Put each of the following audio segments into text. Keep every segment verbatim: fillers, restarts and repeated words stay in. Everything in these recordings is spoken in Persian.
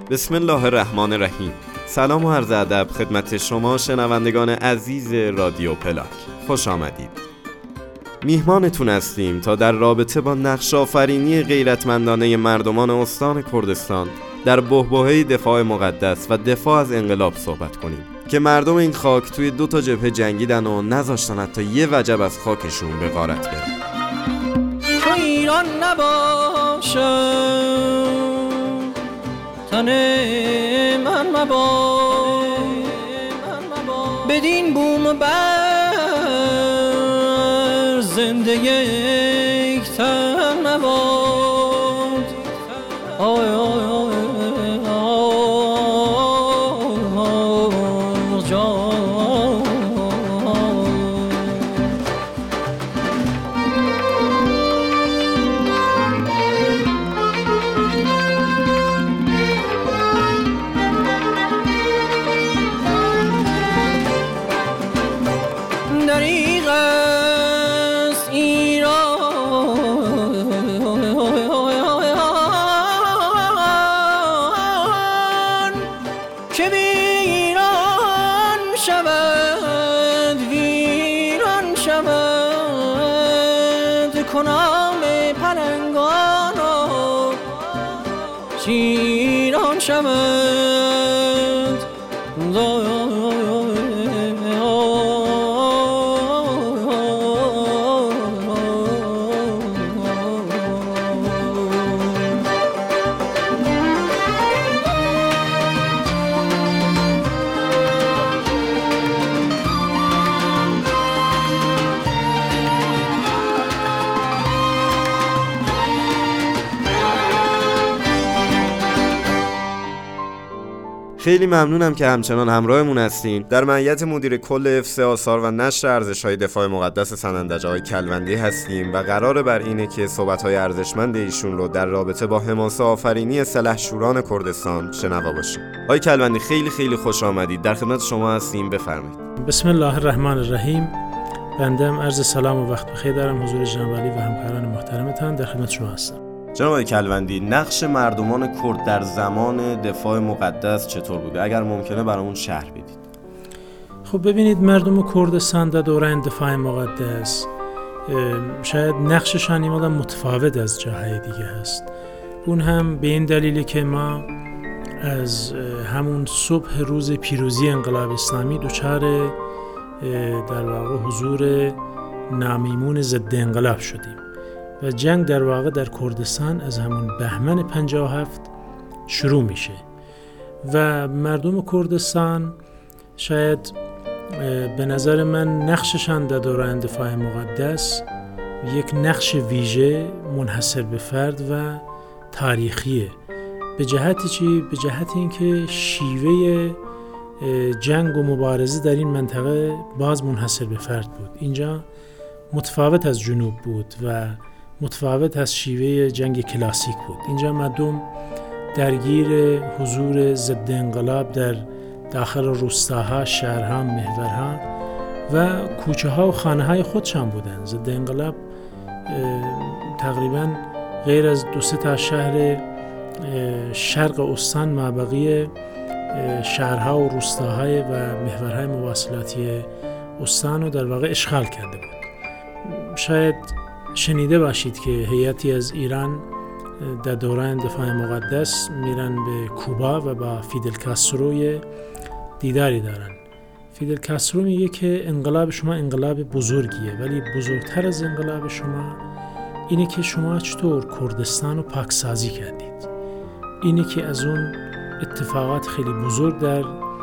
بسم الله الرحمن الرحیم. سلام و عرض ادب خدمت شما شنوندگان عزیز رادیو پلاک. خوش آمدید. میهمانتون هستیم تا در رابطه با نقش آفرینی غیرتمندانه مردمان استان کردستان در بحبوحه دفاع مقدس و دفاع از انقلاب صحبت کنیم که مردم این خاک توی دو تا جبهه جنگیدن و نذاشتن حتی یه وجب از خاکشون به غارت بره. تو ایران نباشم تن من مباد، بدین بوم و بر زنده یک تن مباد. آی آی آی آی جان. دریغ است ایران که ویران شود، ویران شود. کنام پلنگان و شیران شود. خیلی ممنونم که همچنان همراهمون هستین. در معیت مدیر کل حفظ آثار و نشر ارزش‌های دفاع مقدس سنندج آقای کلوندی هستیم و قراره بر اینه که صحبت‌های ارزشمند ایشون رو در رابطه با حماسه آفرینی سلحشوران کردستان شنوا باشیم. آقای کلوندی خیلی خیلی خوش آمدید. در خدمت شما هستیم، بفرمایید. بسم الله الرحمن الرحیم. بندم عرض سلام و وقت بخیر دارم حضور جناب علی و همکاران محترمتان. در خدمت شما هستم. جناب آقای کلوندی، نقش مردمان کرد در زمان دفاع مقدس چطور بوده؟ اگر ممکنه برامون شرح بدید. خب ببینید، مردم کردستان در دوران دفاع مقدس شاید نقششان این مقدار متفاوت از جاهای دیگه هست. اون هم به این دلیلی که ما از همون صبح روز پیروزی انقلاب اسلامی دچار در واقع حضور نامیمون ضد انقلاب شدیم و جنگ در واقع در کردستان از همون بهمن پنجاه و هفت شروع میشه و مردم کردستان شاید به نظر من نقششان در دوران دفاع مقدس یک نقش ویژه منحصر به فرد و تاریخیه. به جهت چی؟ به جهت اینکه شیوه جنگ و مبارزه در این منطقه باز منحصر به فرد بود. اینجا متفاوت از جنوب بود و متفاوت از شیوه جنگ کلاسیک بود. اینجا مردم درگیر حضور ضد انقلاب در داخل روستاها، شهرها، محورها و کوچه ها و خانه های خودشان بودند. ضد انقلاب تقریبا غیر از دو سه تا شهر شرق استان مابقی شهرها و روستاهای و محورهای مواصلاتی استان رو در واقع اشغال کرده بود. شاید شنیده باشید که هیئتی از ایران در دوران دفاع مقدس میرن به کوبا و با فیدل کاسترو دیداری دارن. فیدل کاسترو میگه که انقلاب شما انقلاب بزرگیه، ولی بزرگتر از انقلاب شما اینه که شما چطور کردستان رو پاکسازی کردید. اینه که از اون اتفاقات خیلی بزرگ در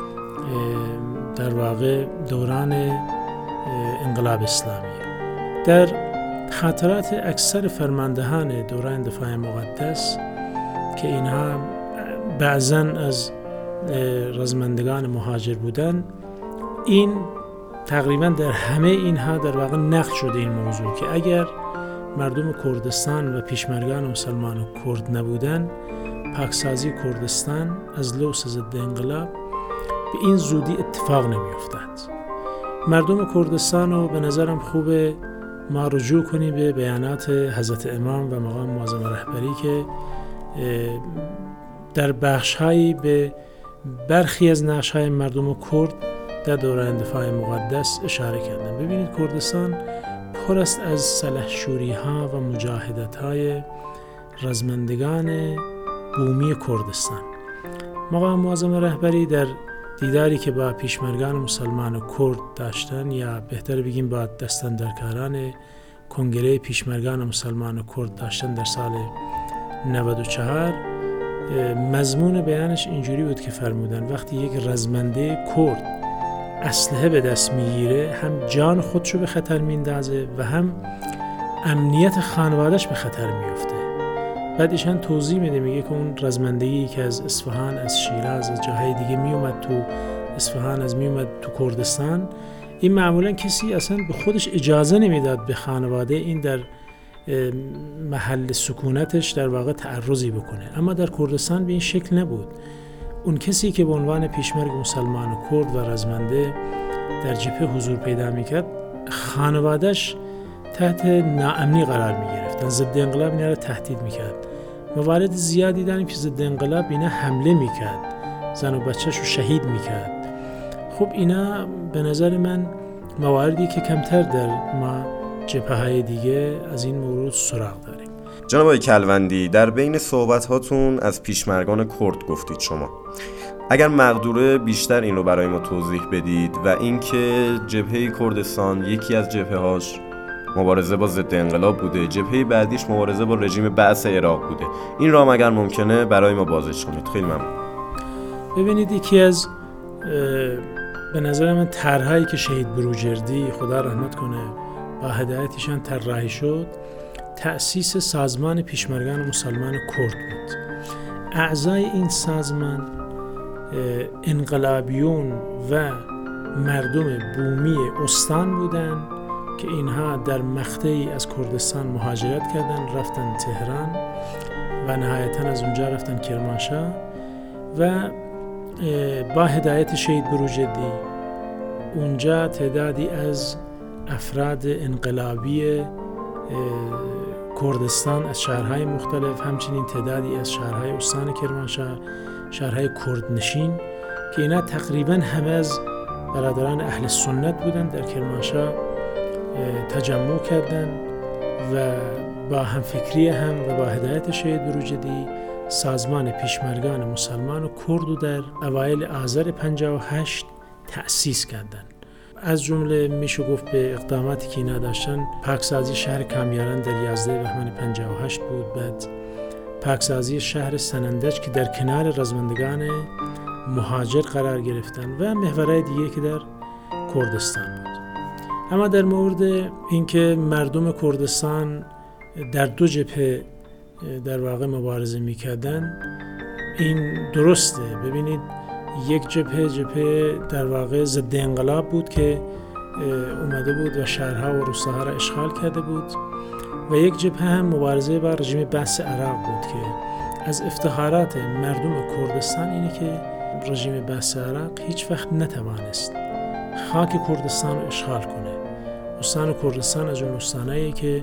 در واقع دوران انقلاب اسلامی. در خاطرات اکثر فرماندهان دوران دفاع مقدس که اینها بعضاً از رزمندگان مهاجر بودن، این تقریباً در همه اینها در واقع نقد شده این موضوع که اگر مردم کردستان و پیشمرگان مسلمان و کرد نبودن، پاکسازی کردستان از لوث ضد انقلاب به این زودی اتفاق نمی افتاد. مردم کردستان رو به نظرم خوبه ما رجوع کنیم به بیانات حضرت امام و مقام معظم رهبری که در بخش‌هایی به برخی از نقش‌های مردم کرد در دوران دفاع مقدس اشاره کردن. ببینید کردستان پر است از سلحشوری‌ها و مجاهدت‌های رزمندگان بومی کردستان. مقام معظم رهبری در دیداری که با پیشمرگان مسلمان و کرد داشتن، یا بهتر بگیم با دستاندرکاران کنگره پیشمرگان مسلمان و کرد داشتن در سال نود و چهار، مضمون بیانش اینجوری بود که فرمودن وقتی یک رزمنده کرد اسلحه به دست میگیره، هم جان خودشو به خطر میندازه و هم امنیت خانوادهش به خطر میفته. بعد ایشان توضیح میده، میگه که اون رزمندگی که از اصفهان، از شیراز، از جاهای دیگه میومد تو اصفهان، از میومد تو کردستان، این معمولا کسی اصلا به خودش اجازه نمیداد به خانواده این در محل سکونتش در واقع تعرضی بکنه. اما در کردستان به این شکل نبود. اون کسی که به عنوان پیشمرگ مسلمان و کرد و رزمنده در جبهه حضور پیدا میکرد، خانوادهش تحت ناامنی قرار میگرفتن. ضد انقلاب اینا رو تهدید میکرد. موارد زیادی داریم که ضد انقلاب اینا حمله میکرد، زن و بچه‌شو شهید میکرد. خب اینا به نظر من مواردی که کمتر در ما جبهه‌های دیگه از این مورد سراغ داریم. جناب آقای کلوندی، در بین صحبت‌هاتون از پیشمرگان کرد گفتید شما. اگر مقدوره بیشتر این رو برای ما توضیح بدید و اینکه جبهه کردستان یکی از جبهه‌هاش مبارزه با ضد انقلاب بوده، جبهه بعدیش مبارزه با رژیم بعث عراق بوده، این را اگر ممکنه برای ما بازش کنید. خیلی ممنون. ببینید یکی از به نظر من طرح‌هایی که شهید بروجردی خدا رحمت کنه با هدایتشان طراحی شد، تأسیس سازمان پیشمرگان مسلمان کرد بود. اعضای این سازمان انقلابیون و مردم بومی استان بودند که اینها در مقطعی از کردستان مهاجرت کردند، رفتن تهران و نهایتاً از اونجا رفتن کرمانشاه و با هدایت شهید بروجردی اونجا تعدادی از افراد انقلابی کردستان از شهرهای مختلف، همچنین تعدادی از شهرهای استان کرمانشاه، شهرهای کردنشین که اینا تقریباً همه از برادران اهل سنت بودند، در کرمانشاه تجمع کردند و با همفکری هم و با هدایت شهید بروجردی سازمان پیشمرگان مسلمان و کرد در اوایل آذر پنجاه و هشت تأسیس کردند. از جمله میشه گفت به اقداماتی که اینا داشتن، پاکسازی شهر کامیاران در یازده بهمن پنجاه و هشت بود، بعد پاکسازی شهر سنندج که در کنار رزمندگان مهاجر قرار گرفتن و محورهای دیگه که در کردستان بود. اما در مورد اینکه مردم کردستان در دو جبهه در واقع مبارزه میکردن، این درسته. ببینید یک جبهه جبهه در واقع ضد انقلاب بود که اومده بود و شهرها و روستاها را اشغال کرده بود و یک جبهه هم مبارزه با رژیم بعث عراق بود که از افتخارات مردم کردستان اینه که رژیم بعث عراق هیچ وقت نتوانست خاک کردستان رو اشغال کنه. استان کردستان از اون استانایی که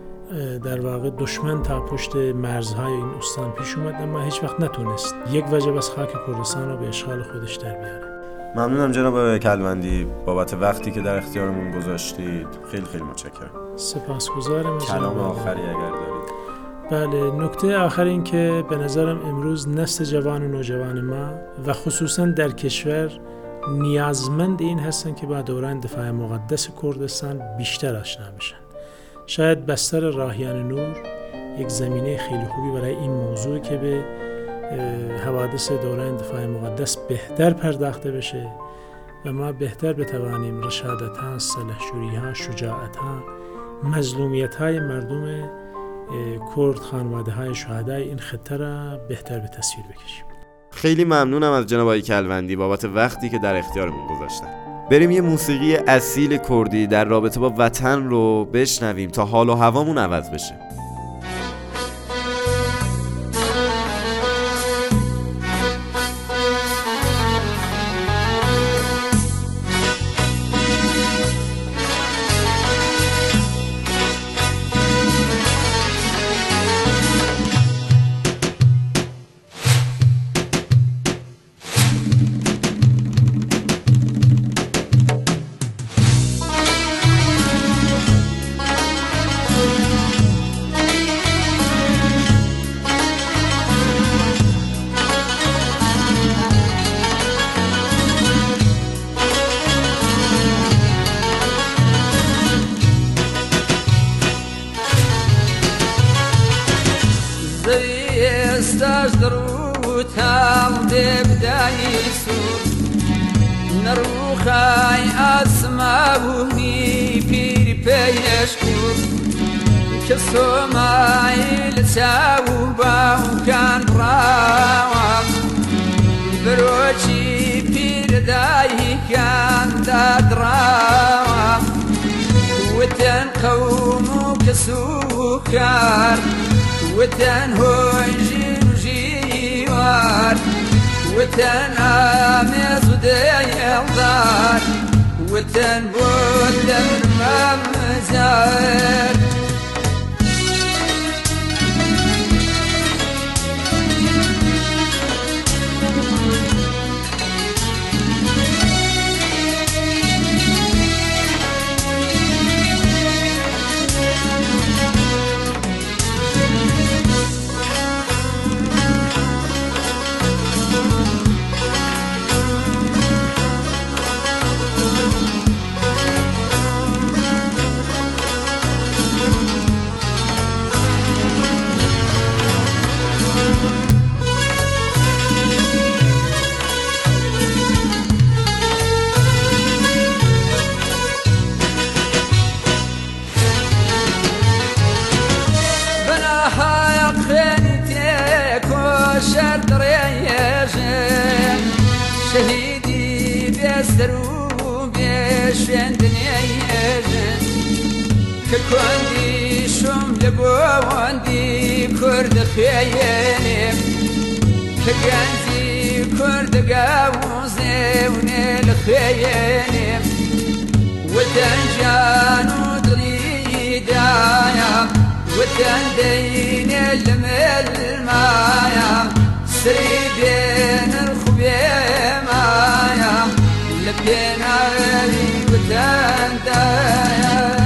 در واقع دشمن تا پشت مرزهای این استان پیش اومد، اما هیچ وقت نتونست یک وجب از خاک کردستان رو به اشغال خودش در بیاره. ممنونم جناب کلوندی بابت وقتی که در اختیارمون گذاشتید. خیلی خیلی متشکرم. سپاسگزارم. کلام آخری اگر دارید. بله، نکته آخر این که به نظرم امروز نسل جوان و نوجوان ما و خصوصا در کشور نیازمند این هستن که با دوران دفاع مقدس کردستان بیشتر آشنا بشن. شاید بستر راهیان نور یک زمینه خیلی خوبی برای این موضوع که به حوادث دوران دفاع مقدس بهتر پرداخته بشه و ما بهتر بتوانیم رشادت‌ها، سلحشوری‌ها، شجاعت‌ها، مظلومیت‌های مردم کرد، خانواده‌های شهدای این خطه را بهتر به تصویر بکشیم. خیلی ممنونم از جناب آقای کلوندی بابت وقتی که در اختیارمون گذاشتن. بریم یه موسیقی اصیل کردی در رابطه با وطن رو بشنویم تا حال و هوامون عوض بشه. زوی استاش درو تام دبدای سور نروخای اسماونی پیر پیشکور کسو مایل ساو باو کان براوام بروچی پیر دای کان دادراوام وتن قوم كسو كار وتن هوجي جيوار وتن آمز وديالدار وتن بودن ممزار شهيدي بيسرو بيشندني ككوندي شوم لبوندي كرد خيالي كجانزي كرد قاوزي ونيل خيالي وتنجانو دريدايا وتندين الملمايا سريدين الخبيمايا لبين علي وتندايا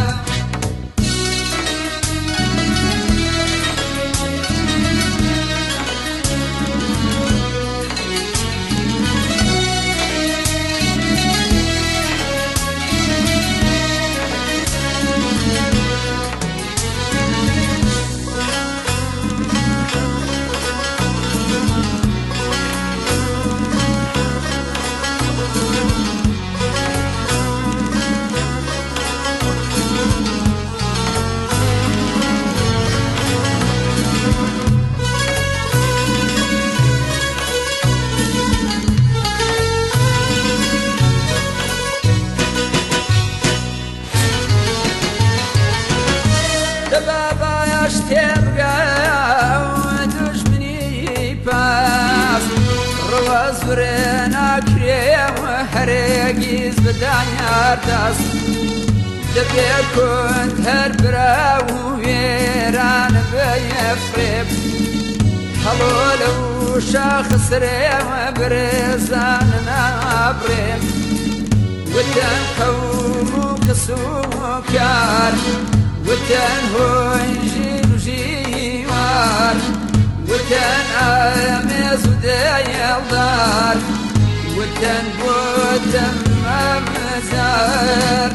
زورنا كريم وحريقيز بدايار داس دبي كنت هربرا ويران بيفريب حلول وشاخص ريم برزان نابريم وتن قوم كسوكار وتن هونجي وجيوار وتن آمز وديالدار وتن بوتم ممزار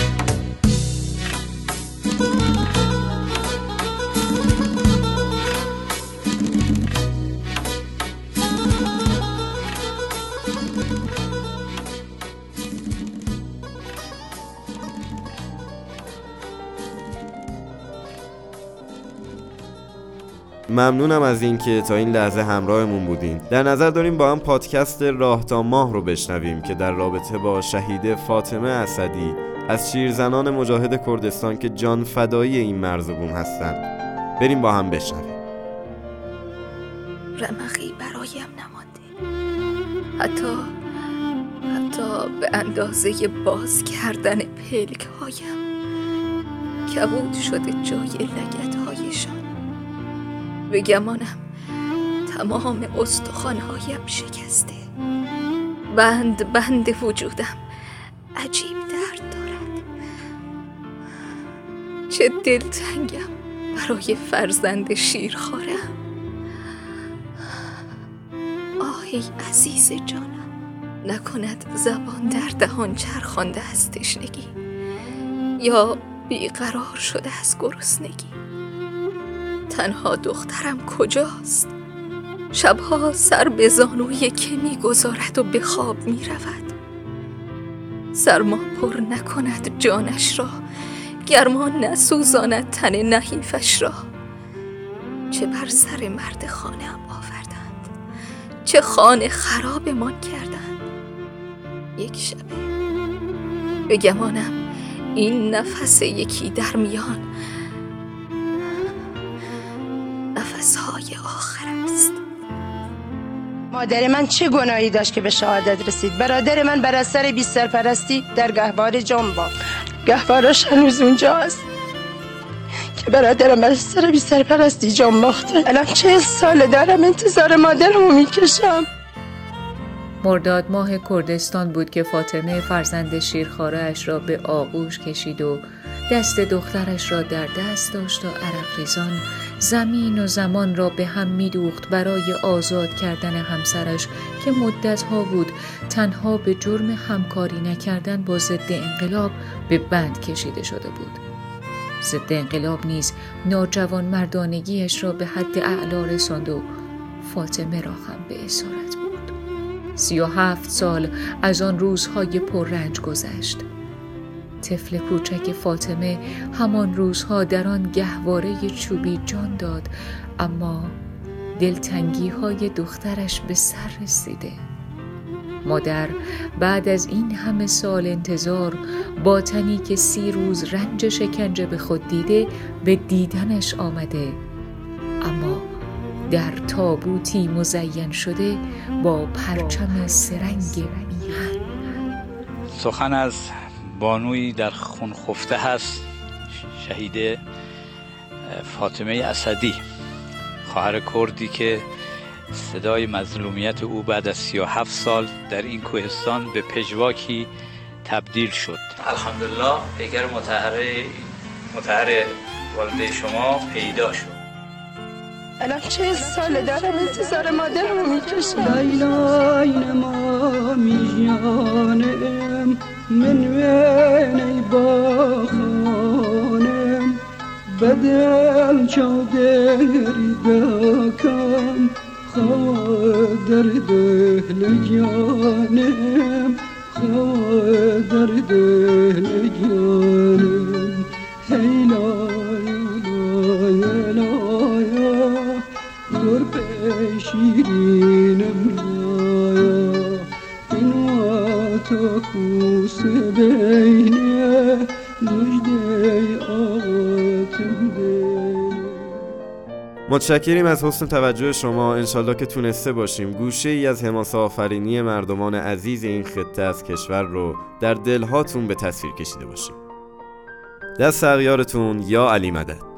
ممنونم از اینکه تا این لحظه همراهمون بودین. در نظر داریم با هم پادکست راه تا ماه رو بشنویم که در رابطه با شهیده فاطمه اسدی از شیرزنان مجاهد کردستان که جان فدایی این مرز و بوم هستن. بریم با هم بشنویم. رمقی برایم نمانده، حتی حتی به اندازه باز کردن پلک هایم کبود شده جای لگت هایشان. به گمانم تمام استخوان‌هایم شکسته، بند بند وجودم عجیب درد دارد. چه دلتنگم برای فرزند شیرخوارم. آهی عزیز جانم، نکند زبان در دهان چرخانده از تشنگی یا بیقرار شده از گرسنگی. تنها دخترم کجاست؟ شبها سر به زانوی که می گذارد و به خواب می رود. سرما پر نکند جانش را، گرما نسوزاند تن نحیفش را. چه بر سر مرد خانه ام آوردند، چه خانه خرابمان کردند. یک شبه به گمانم این نفس یکی در میان نفسهای آخر است. مادر من چه گناهی داشت که به شهادت رسید؟ برادر من بر اثر بی سرپرستی در گهواره جان باخت. گهوارش هنوز اونجاست که برادرم بر اثر بی سرپرستی جان باخته. الان چه سال دارم انتظار مادرمو میکشم. مرداد ماه کردستان بود که فاطمه فرزند شیرخواره‌اش را به آغوش کشید و دست دخترش را در دست داشت و عرق ریزان زمین و زمان را به هم می‌دوخت برای آزاد کردن همسرش که مدت‌ها بود تنها به جرم همکاری نکردن با ضد انقلاب به بند کشیده شده بود. ضد انقلاب نیز ناجوان مردانگیش را به حد اعلا رساند و فاطمه را هم به اسارت بود. سی و هفت سال از آن روزهای پررنج گذشت. طفل کوچک فاطمه همان روزها در آن گهواره چوبی جان داد، اما دلتنگی های دخترش به سر رسیده. مادر بعد از این همه سال انتظار با تنی که سی روز رنج شکنجه به خود دیده به دیدنش آمده، اما در تابوتی مزین شده با پرچم سرنگ میهن. سخن از بانویی در خون خفته هست، شهید فاطمه اسدی، خواهر کردی که صدای مظلومیت او بعد از سی و هفت سال در این کوهستان به پژواکی تبدیل شد. الحمدلله پیکر مطهر مطهر والده شما پیدا شد. الان چه سال دارم انتظار مادرمو میکشم. لیلا ما میجانم من وینی با خانم بدل چودری دکم خواه در دهل جانم خواه در دهل جانم هیلا یلا یلا گربه شیرینم لایا این واتو کوس بینه مجده آتم بینه. متشکریم از حسن توجه شما. انشالله که تونسته باشیم گوشه ای از حماسه آفرینی مردمان عزیز این خطه از کشور رو در دلهاتون به تصویر کشیده باشیم. دست اغیارتون یا علی مدد.